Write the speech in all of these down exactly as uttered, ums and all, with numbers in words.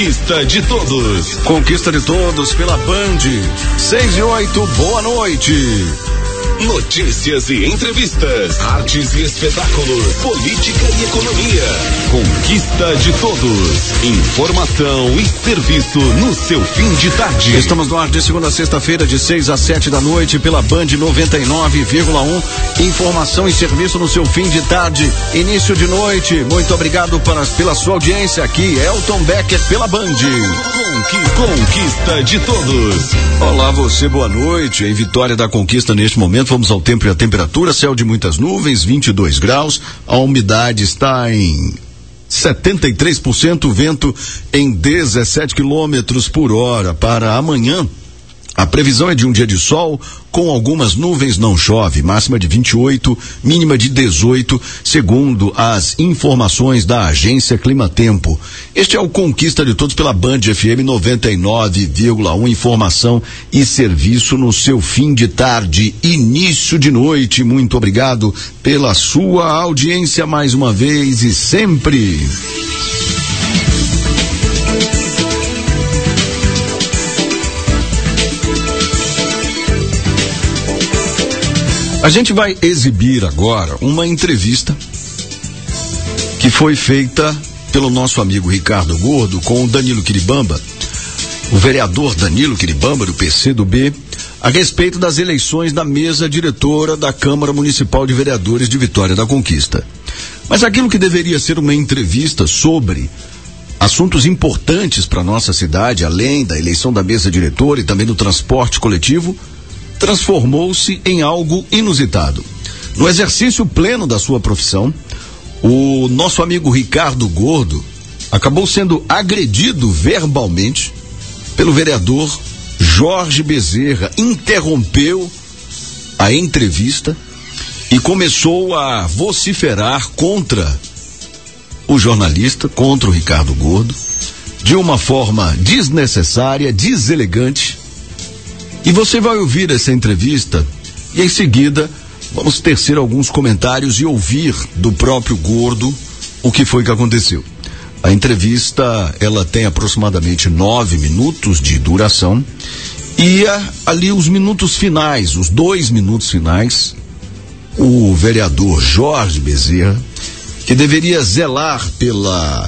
Conquista de Todos. Conquista de Todos pela Band. seis e oito, boa noite. Notícias e entrevistas, artes e espetáculos, política e economia. Conquista de Todos. Informação e serviço no seu fim de tarde. Estamos no ar de segunda a sexta-feira, de seis às sete da noite, pela Band noventa e nove vírgula um. Informação e serviço no seu fim de tarde, início de noite. Muito obrigado para, pela sua audiência aqui, Elton Becker pela Band. Conquista de Todos. Olá você, boa noite. Em Vitória da Conquista neste momento. Vamos ao tempo e à temperatura, céu de muitas nuvens, vinte e dois graus, a umidade está em setenta e três por cento, vento em dezessete quilômetros por hora. Para amanhã, a previsão é de um dia de sol, com algumas nuvens, não chove, máxima de vinte e oito, mínima de dezoito, segundo as informações da agência Climatempo. Este é o Conquista de Todos pela Band F M noventa e nove vírgula um, informação e serviço no seu fim de tarde, início de noite. Muito obrigado pela sua audiência mais uma vez e sempre. A gente vai exibir agora uma entrevista que foi feita pelo nosso amigo Ricardo Gordo com o Danilo Quiribamba, o vereador Danilo Quiribamba, do P C do B, a respeito das eleições da mesa diretora da Câmara Municipal de Vereadores de Vitória da Conquista. Mas aquilo que deveria ser uma entrevista sobre assuntos importantes para a nossa cidade, além da eleição da mesa diretora e também do transporte coletivo, transformou-se em algo inusitado. No exercício pleno da sua profissão, o nosso amigo Ricardo Gordo acabou sendo agredido verbalmente pelo vereador Jorge Bezerra. Interrompeu a entrevista e começou a vociferar contra o jornalista, contra o Ricardo Gordo, de uma forma desnecessária, deselegante. E você vai ouvir essa entrevista e em seguida vamos tecer alguns comentários e ouvir do próprio Gordo o que foi que aconteceu. A entrevista, ela tem aproximadamente nove minutos de duração e a, ali os minutos finais, os dois minutos finais, o vereador Jorge Bezerra, que deveria zelar pela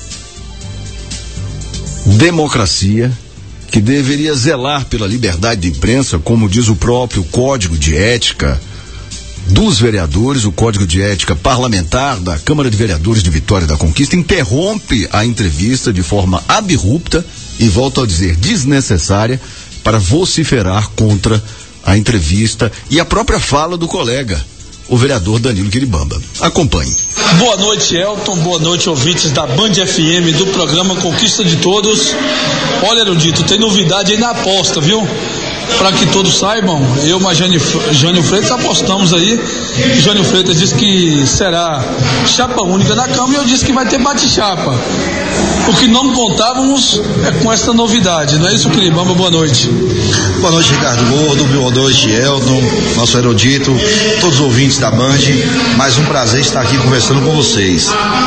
democracia, que deveria zelar pela liberdade de imprensa, como diz o próprio Código de Ética dos Vereadores, o Código de Ética Parlamentar da Câmara de Vereadores de Vitória da Conquista, interrompe a entrevista de forma abrupta e, volto a dizer, desnecessária, para vociferar contra a entrevista e a própria fala do colega, o vereador Danilo Quiribamba. Acompanhe. Boa noite, Elton, boa noite, ouvintes da Band F M, do programa Conquista de Todos. Olha, Erudito, tem novidade aí na aposta, viu? Para que todos saibam, eu e Jânio, Jânio Freitas apostamos aí. Jânio Freitas disse que será chapa única na Câmara e eu disse que vai ter bate-chapa. O que não contávamos é com essa novidade, não é isso, Quiribamba? Boa noite. Boa noite, Ricardo Gordo, boa noite, Elton, nosso erudito, todos os ouvintes da Band. Mais um prazer estar aqui conversando com vocês.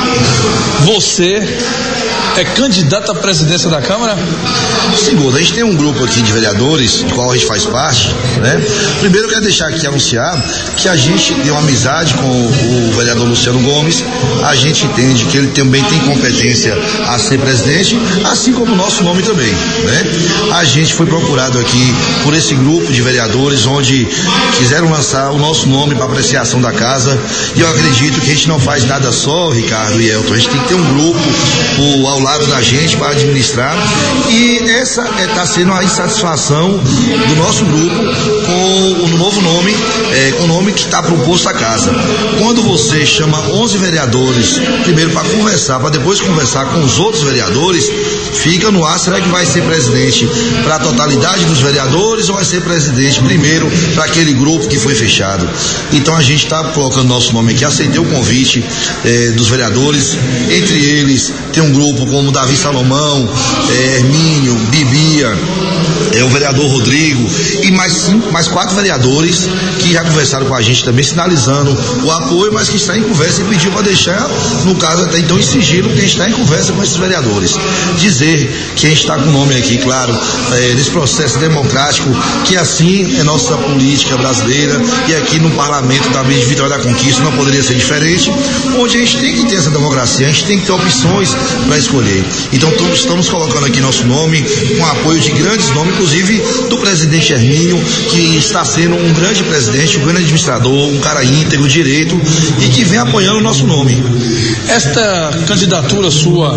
Você é candidato à presidência da Câmara? Sim, Gordo, a gente tem um grupo aqui de vereadores, de qual a gente faz parte, né? Primeiro eu quero deixar aqui anunciar que a gente tem uma amizade com o vereador Luciano Gomes. A gente entende que ele também tem competência a ser presidente, assim como o nosso nome também, né? A gente foi procurado aqui por esse grupo de vereadores onde quiseram lançar o nosso nome para apreciação da casa, e eu acredito que a gente não faz nada só, Ricardo e Elton, a gente tem que ter um grupo o, ao lado da gente para administrar, e essa está é, sendo a insatisfação do nosso grupo com o novo nome, é, com o nome que está proposto à casa. Quando você chama onze vereadores, primeiro para conversar, para depois conversar com os outros vereadores, fica no ar, será que vai ser presidente para a totalidade dos vereadores ou vai ser presidente primeiro para aquele grupo que foi fechado? Então a gente está colocando nosso nome aqui, aceitei o convite eh, dos vereadores, entre eles tem um grupo como Davi Salomão, eh, Hermínio, Bibia, é o vereador Rodrigo e mais cinco, mais quatro vereadores que já conversaram com a gente também, sinalizando o apoio, mas que está em conversa e pediu para deixar, no caso até então em sigilo, que a gente está em conversa com esses vereadores. Dizer que a gente está com o nome aqui, claro, é, nesse processo democrático, que assim é nossa política brasileira e aqui no parlamento também de Vitória da Conquista não poderia ser diferente, onde a gente tem que ter essa democracia, a gente tem que ter opções para escolher. Então estamos colocando aqui nosso nome, com apoio de grandes nomes, inclusive do presidente Hermínio, que está sendo um grande presidente, um grande administrador, um cara íntegro, direito, e que vem apoiando o nosso nome. Esta candidatura sua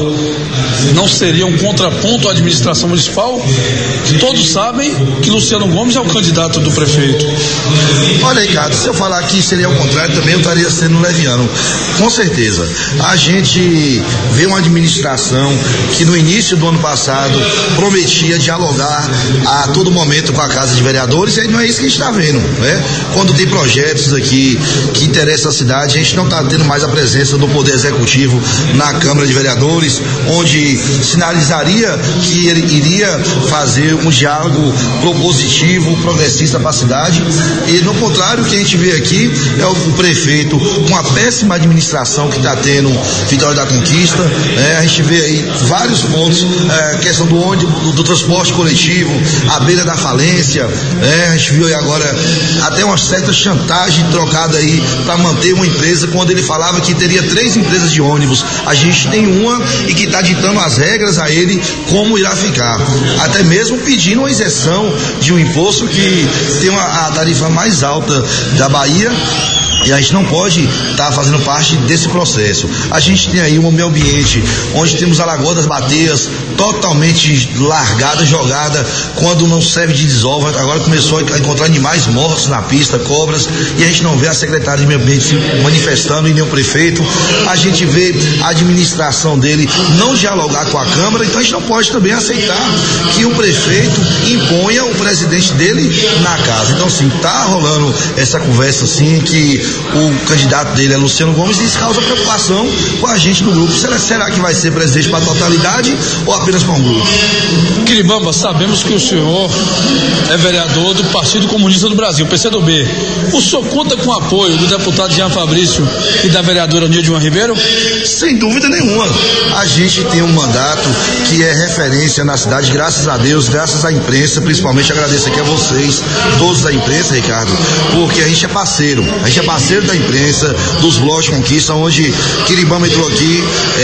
não seria um contraponto à administração municipal? Todos sabem que Luciano Gomes é o candidato do prefeito. Olha, Ricardo, se eu falar que seria o contrário, também eu estaria sendo leviano. Com certeza. A gente vê uma administração que no início do ano passado prometia dialogar a todo momento com a Casa de Vereadores, e aí não é isso que a gente está vendo, né? Quando tem projetos aqui que interessam a cidade, a gente não está tendo mais a presença do Poder Executivo na Câmara de Vereadores, onde sinalizaria que ele iria fazer um diálogo propositivo, progressista para a cidade, e no contrário, o que a gente vê aqui é o prefeito com a péssima administração que está tendo Vitória da Conquista, né? A gente vê aí vários pontos, é, questão do ônibus, do, do transporte coletivo, à beira da falência, né? A gente viu aí agora até uma certa chantagem trocada aí para manter uma empresa, quando ele falava que teria três empresas de ônibus. A gente tem uma e que está ditando as regras a ele como irá ficar, até mesmo pedindo uma isenção de um imposto que tem uma, a tarifa mais alta da Bahia, e a gente não pode estar tá fazendo parte desse processo. A gente tem aí um meio ambiente onde temos a Lagoa das Bateias totalmente largada, jogada, quando não serve de desova. Agora começou a encontrar animais mortos na pista, cobras, e a gente não vê a secretária de meio ambiente se manifestando e nem o prefeito. A gente vê a administração dele não dialogar com a Câmara, então a gente não pode também aceitar que o prefeito imponha o presidente dele na casa. Então, sim, tá rolando essa conversa, assim, que o candidato dele é Luciano Gomes, e isso causa preocupação com a gente no grupo. Será, será que vai ser presidente para a totalidade ou apenas para um grupo? Quiribamba, sabemos que o senhor é vereador do Partido Comunista do Brasil, P C do B. O senhor conta com o apoio do deputado Jean Fabrício e da vereadora Nilde Ribeiro? Sem dúvida nenhuma. A gente tem um mandato que é referência na cidade, graças a Deus, graças à imprensa, principalmente agradeço aqui a vocês, todos da imprensa, Ricardo, porque a gente é parceiro, a gente é parceiro da imprensa, dos blocos de conquista, onde Quiribamba entrou aqui,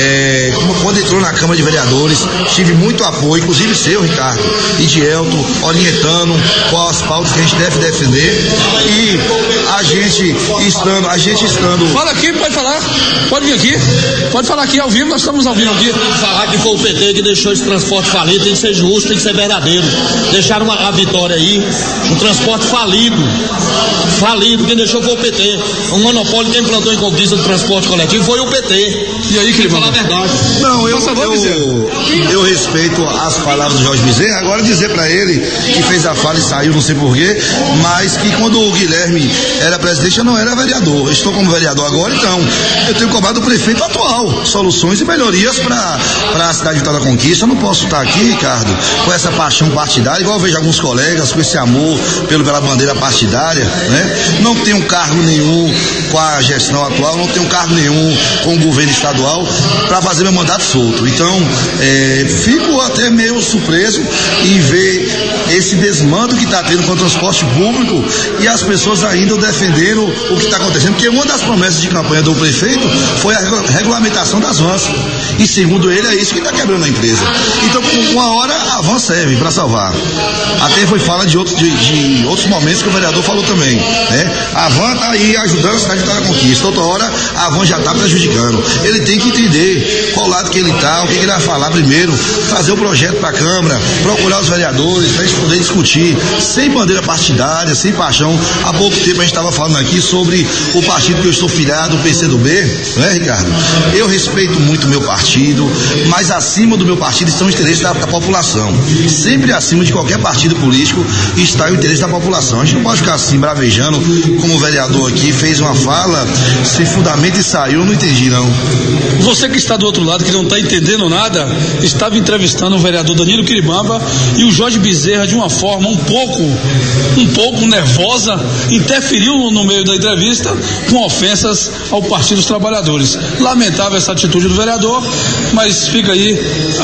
é, quando entrou na Câmara de Vereadores, tive muito apoio, inclusive seu, Ricardo, e de Elton, orientando qual as pautas que a gente deve defender, e a gente estando, a gente estando... Fala aqui, pode falar, pode vir aqui, pode falar aqui ao vivo, nós estamos ao vivo aqui. Falar que foi o P T que deixou esse transporte falido, tem que ser justo, tem que ser verdadeiro. Deixaram uma, a Vitória aí, um transporte falido, falido, quem deixou foi o P T. Um monopólio, quem plantou em conquista do transporte coletivo foi o P T. E aí, que ele falar a verdade. Não, eu, eu, eu respeito as palavras do Jorge Bezerra. Agora dizer para ele que fez a fala e saiu, não sei porquê, mas que quando o Guilherme era presidente, eu não era vereador. Eu estou como vereador agora, então eu tenho cobrado do prefeito atual soluções e melhorias para a cidade de Vitória da Conquista. Eu não posso estar aqui, Ricardo, com essa paixão partidária, igual eu vejo alguns colegas com esse amor pelo, pela bandeira partidária, né? Não tenho cargo nenhum com a gestão atual, não tenho cargo nenhum com o governo estadual para fazer meu mandato solto. Então, é, fico até meio surpreso em ver esse desmando que está tendo com o transporte público e as pessoas ainda defendendo o que está acontecendo, porque uma das promessas de campanha do prefeito foi a regulamentação das vans, e segundo ele é isso que está quebrando a empresa. Então, uma hora a van serve para salvar. Até foi fala de outros, de, de outros momentos que o vereador falou também, né? A van está aí ajudando a cidade de Vitória da Conquista, outra hora a van já está prejudicando. Ele tem que entender qual lado que ele está, o que, que ele vai falar primeiro, fazer o projeto para a Câmara, procurar os vereadores para a gente poder discutir, sem bandeira partidária, sem paixão. Há pouco tempo a gente estava falando aqui sobre o partido que eu estou filiado, o P C do B, não é, Ricardo? Eu respeito muito o meu partido, mas acima do meu partido estão os interesses da, da população. Sempre acima de qualquer partido político está o interesse da população. A gente não pode ficar assim bravejando como vereador aqui, aqui fez uma fala sem fundamento e saiu, eu não entendi não. Você que está do outro lado, que não está entendendo nada, estava entrevistando o vereador Danilo Quiribamba e o Jorge Bezerra, de uma forma um pouco, um pouco nervosa, interferiu no meio da entrevista com ofensas ao Partido dos Trabalhadores. Lamentável essa atitude do vereador, mas fica aí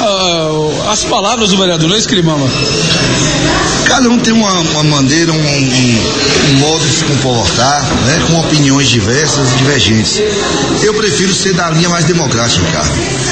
uh, as palavras do vereador, não é isso, Quiribamba? Cada um tem uma, uma maneira, um, um, um modo de se comportar, né, com opiniões diversas e divergentes. Eu prefiro ser da linha mais democrática, Ricardo.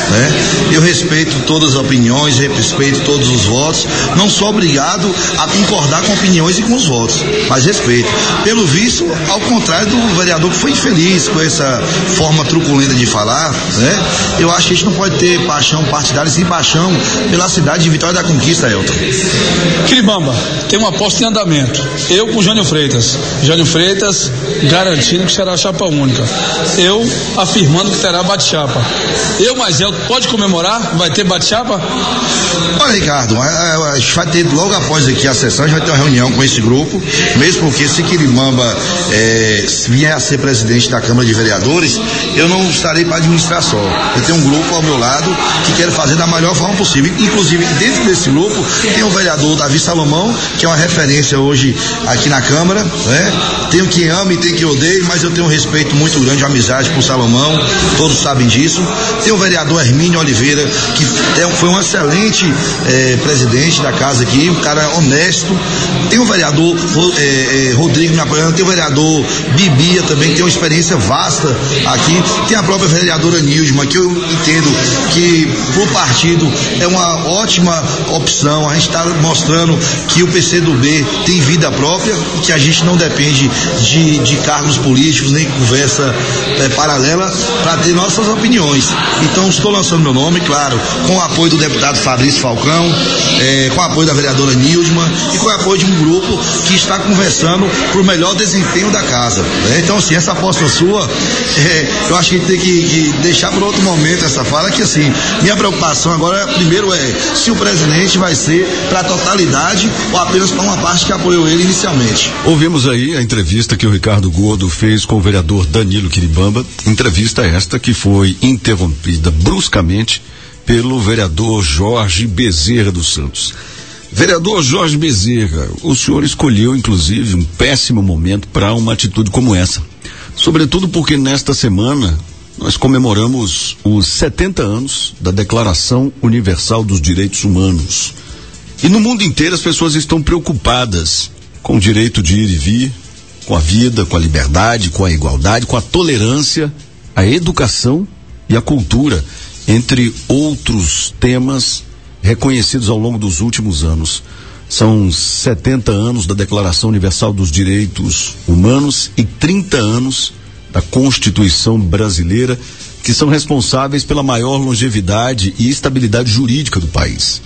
Né? Eu respeito todas as opiniões, respeito todos os votos, não sou obrigado a concordar com opiniões e com os votos, mas respeito. Pelo visto, ao contrário do vereador que foi infeliz com essa forma truculenta de falar, né? Eu acho que a gente não pode ter paixão partidária sem paixão pela cidade de Vitória da Conquista, Elton. Quiribamba, tem uma aposta em andamento. Eu com o Jânio Freitas. Jânio Freitas garantindo que será chapa única. Eu afirmando que terá bate-chapa. Eu, mas eu, pode comemorar? Vai ter bate-chapa? Olha, Ricardo, a gente vai ter logo após aqui a sessão, a gente vai ter uma reunião com esse grupo, mesmo porque se Quiribamba é, vier a ser presidente da Câmara de Vereadores, eu não estarei para administrar só. Eu tenho um grupo ao meu lado que quero fazer da melhor forma possível. Inclusive, dentro desse grupo, tem o vereador Davi Salomão, que é uma referência hoje aqui na Câmara, né? Tenho quem ama e tem quem odeie, mas eu tenho um respeito muito grande, uma amizade por Salomão, todos sabem disso. Tem o vereador Hermínio Oliveira, que foi um excelente eh, presidente da casa aqui, um cara honesto. Tem o vereador eh, eh, Rodrigo me apoiando, tem o vereador Bibia também, que tem uma experiência vasta aqui. Tem a própria vereadora Nildma, que eu entendo que pro partido é uma ótima opção. A gente está mostrando que o P C do B tem vida própria, que a gente não depende de, de cargos políticos, nem conversa é, paralela para ter nossas opiniões. Então estou lançando meu nome, claro, com o apoio do deputado Fabrício Falcão, é, com o apoio da vereadora Nildma e com o apoio de um grupo que está conversando para o melhor desempenho da casa. Né? Então, assim, essa aposta sua, é, eu acho que a gente tem que, que deixar por outro momento essa fala, que assim, minha preocupação agora, primeiro é se o presidente vai ser para a totalidade ou apenas para uma parte que apoiou ele inicialmente. Ouvimos aí a entrevista que o Ricardo Gordo fez com o vereador Danilo Quiribamba, entrevista esta que foi interrompida bruscamente pelo vereador Jorge Bezerra dos Santos. Vereador Jorge Bezerra, o senhor escolheu inclusive um péssimo momento para uma atitude como essa, sobretudo porque nesta semana nós comemoramos os setenta anos da Declaração Universal dos Direitos Humanos. E no mundo inteiro as pessoas estão preocupadas com o direito de ir e vir, com a vida, com a liberdade, com a igualdade, com a tolerância, a educação e a cultura, entre outros temas reconhecidos ao longo dos últimos anos. São setenta anos da Declaração Universal dos Direitos Humanos e trinta anos da Constituição Brasileira, que são responsáveis pela maior longevidade e estabilidade jurídica do país.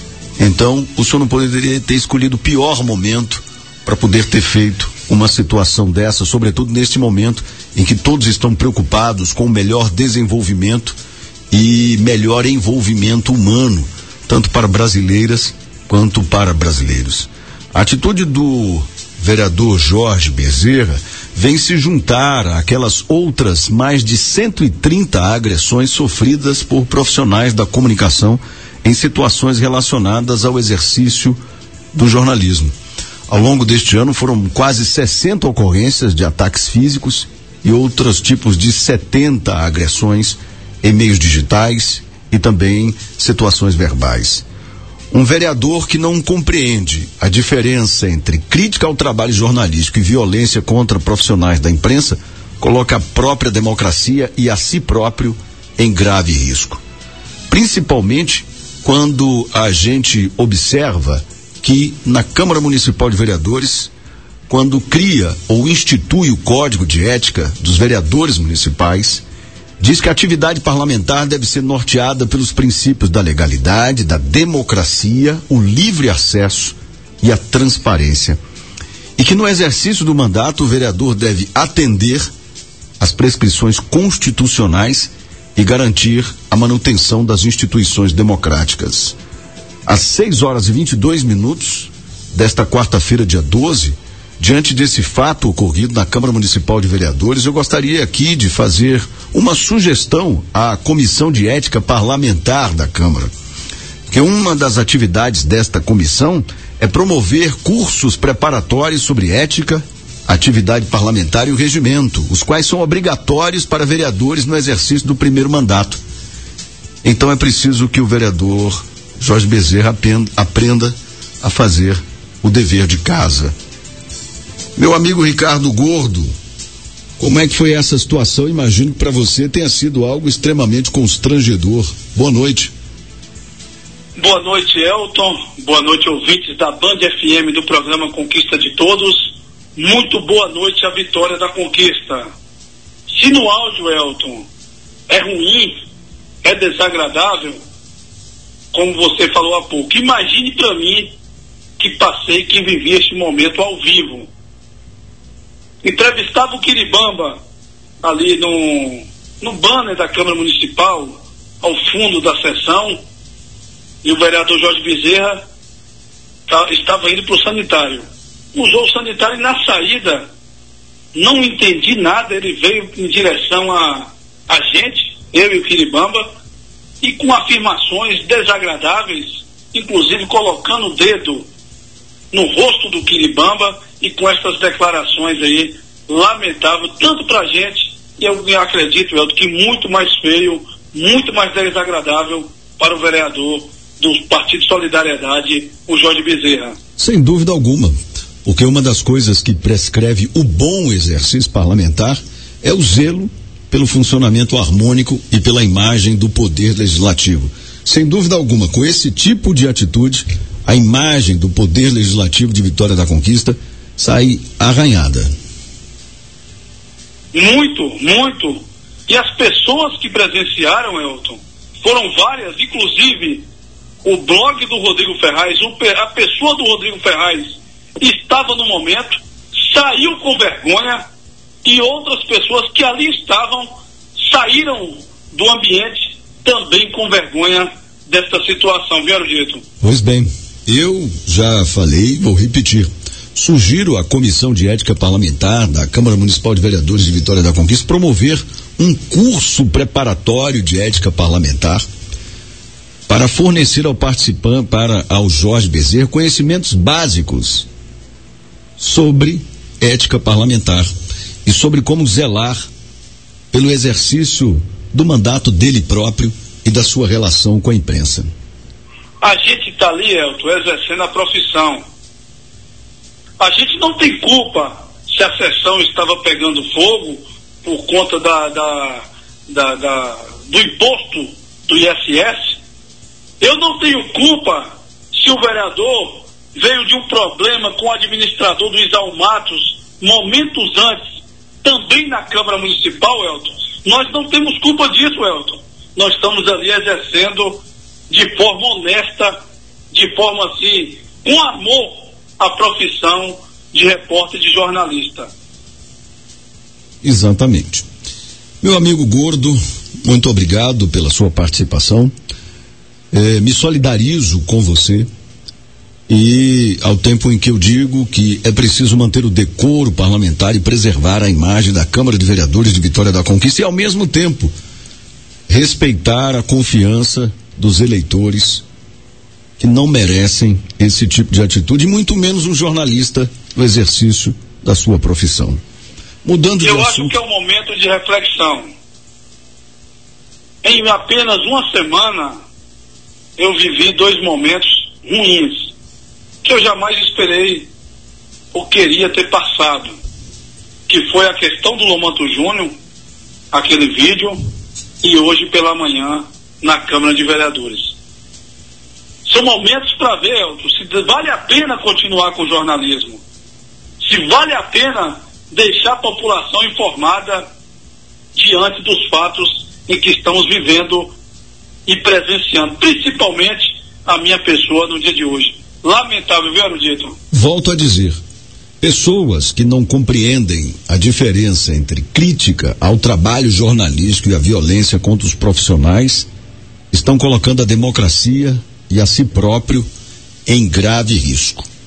Então, o senhor não poderia ter escolhido o pior momento para poder ter feito uma situação dessa, sobretudo neste momento em que todos estão preocupados com o melhor desenvolvimento e melhor envolvimento humano, tanto para brasileiras quanto para brasileiros. A atitude do vereador Jorge Bezerra vem se juntar àquelas outras mais de cento e trinta agressões sofridas por profissionais da comunicação em situações relacionadas ao exercício do jornalismo. Ao longo deste ano foram quase sessenta ocorrências de ataques físicos e outros tipos de setenta agressões em meios digitais e também situações verbais. Um vereador que não compreende a diferença entre crítica ao trabalho jornalístico e violência contra profissionais da imprensa coloca a própria democracia e a si próprio em grave risco. Principalmente quando a gente observa que na Câmara Municipal de Vereadores, quando cria ou institui o Código de Ética dos Vereadores Municipais, diz que a atividade parlamentar deve ser norteada pelos princípios da legalidade, da democracia, o livre acesso e a transparência. E que no exercício do mandato o vereador deve atender às prescrições constitucionais e garantir a manutenção das instituições democráticas. Às seis horas e vinte e dois minutos desta quarta-feira, dia doze, Diante desse fato ocorrido na Câmara Municipal de Vereadores, eu gostaria aqui de fazer uma sugestão à Comissão de Ética Parlamentar da Câmara, que uma das atividades desta comissão é promover cursos preparatórios sobre ética, atividade parlamentar e o regimento, os quais são obrigatórios para vereadores no exercício do primeiro mandato. Então é preciso que o vereador Jorge Bezerra aprenda a fazer o dever de casa. Meu amigo Ricardo Gordo, como é que foi essa situação? Imagino que para você tenha sido algo extremamente constrangedor. Boa noite. Boa noite, Elton. Boa noite, ouvintes da Band F M do programa Conquista de Todos. Muito boa noite à vitória da conquista. Se no áudio, Elton, é ruim, é desagradável, como você falou há pouco, imagine para mim que passei, que vivi este momento ao vivo. Entrevistava o Quiribamba ali no, no banner da Câmara Municipal, ao fundo da sessão, e o vereador Jorge Bezerra tá, estava indo para o sanitário. Usou o sanitário e na saída, não entendi nada, ele veio em direção a, a gente, eu e o Quiribamba, e com afirmações desagradáveis, inclusive colocando o dedo no rosto do Quiribamba e com essas declarações aí, lamentável, tanto pra gente, e eu acredito, Elton, que muito mais feio, muito mais desagradável para o vereador do Partido Solidariedade, o Jorge Bezerra. Sem dúvida alguma, porque uma das coisas que prescreve o bom exercício parlamentar é o zelo pelo funcionamento harmônico e pela imagem do poder legislativo. Sem dúvida alguma, com esse tipo de atitude, a imagem do poder legislativo de Vitória da Conquista sai arranhada. Muito, muito. E as pessoas que presenciaram, Elton, foram várias, inclusive o blog do Rodrigo Ferraz, a pessoa do Rodrigo Ferraz estava no momento, saiu com vergonha, e outras pessoas que ali estavam saíram do ambiente também com vergonha desta situação, viu, Dito? Pois bem, eu já falei, vou repetir. Sugiro à Comissão de Ética Parlamentar da Câmara Municipal de Vereadores de Vitória da Conquista promover um curso preparatório de ética parlamentar para fornecer ao participante, para ao Jorge Bezerra, conhecimentos básicos sobre ética parlamentar e sobre como zelar pelo exercício do mandato dele próprio e da sua relação com a imprensa. A gente está ali, Elton, exercendo a profissão. A gente não tem culpa se a sessão estava pegando fogo por conta da, da, da, da, do imposto do I S S. Eu não tenho culpa se o vereador veio de um problema com o administrador do Isaú Matos momentos antes, também na Câmara Municipal, Elton. Nós não temos culpa disso, Elton. Nós estamos ali exercendo de forma honesta, de forma assim, com amor à profissão de repórter e de jornalista. Exatamente. Meu amigo Gordo, muito obrigado pela sua participação. É, me solidarizo com você e ao tempo em que eu digo que é preciso manter o decoro parlamentar e preservar a imagem da Câmara de Vereadores de Vitória da Conquista e ao mesmo tempo respeitar a confiança dos eleitores que não merecem esse tipo de atitude, e muito menos um jornalista no exercício da sua profissão. Mudando de eu assunto. acho que é um momento de reflexão. Em apenas uma semana eu vivi dois momentos ruins que eu jamais esperei ou queria ter passado, que foi a questão do Lomanto Júnior, aquele vídeo, e hoje pela manhã na Câmara de Vereadores. São momentos para ver, Elton, se vale a pena continuar com o jornalismo, se vale a pena deixar a população informada diante dos fatos em que estamos vivendo e presenciando, principalmente a minha pessoa no dia de hoje. Lamentável, viu, Erudito? Volto a dizer, pessoas que não compreendem a diferença entre crítica ao trabalho jornalístico e a violência contra os profissionais estão colocando a democracia e a si próprio em grave risco.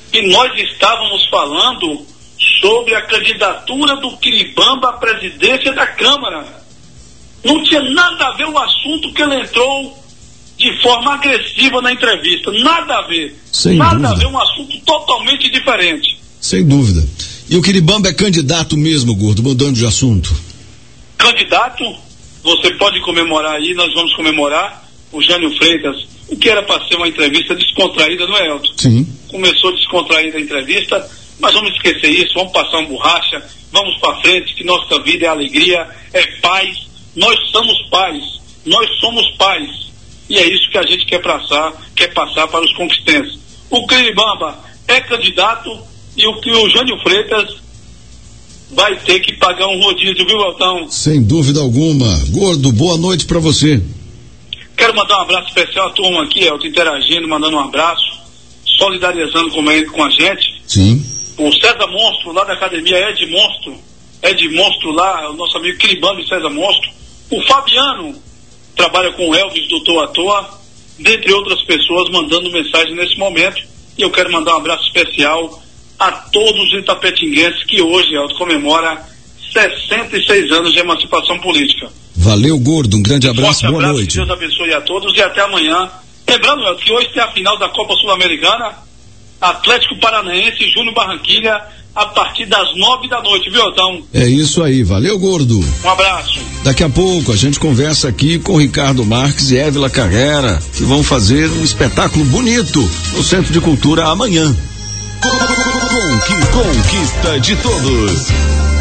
e nós estávamos falando sobre a candidatura do Quiribamba à presidência da Câmara. Não tinha nada a ver o assunto que ele entrou de forma agressiva na entrevista. Nada a ver. Sem nada dúvida. a ver, um assunto totalmente diferente. Sem dúvida. E o Quiribamba é candidato mesmo, Gordo, mudando de assunto? Candidato, você pode comemorar aí, nós vamos comemorar o Jânio Freitas, o que era para ser uma entrevista descontraída, não é, Elton? Sim. Começou descontraída a entrevista, mas vamos esquecer isso, vamos passar uma borracha, vamos para frente, que nossa vida é alegria, é paz, nós somos pais, nós somos pais, e é isso que a gente quer passar, quer passar para os conquistenses. O Quiribamba é candidato e o que o Jânio Freitas vai ter que pagar um rodízio, viu, Elton? Sem dúvida alguma. Gordo, boa noite para você. Quero mandar um abraço especial à turma aqui, Elton, interagindo, mandando um abraço, solidarizando com, ele, com a gente. Sim. O César Monstro, lá da academia Ed Monstro, Ed Monstro lá, o nosso amigo Quiribamba e César Monstro. O Fabiano, trabalha com o Elvis, doutor à toa, dentre outras pessoas, mandando mensagem nesse momento. E eu quero mandar um abraço especial a todos os itapetinguenses que hoje, Elton, comemora sessenta e seis anos de emancipação política. Valeu, Gordo, um grande abraço, Forte boa abraço, noite. Deus abençoe a todos e até amanhã. Lembrando, Elton, que hoje tem a final da Copa Sul-Americana, Atlético Paranaense e Júnior Barranquilha, a partir das nove da noite, viu, Elton? É isso aí, valeu, Gordo. Um abraço. Daqui a pouco a gente conversa aqui com Ricardo Marques e Évila Carrera, que vão fazer um espetáculo bonito no Centro de Cultura amanhã. Conquista de todos.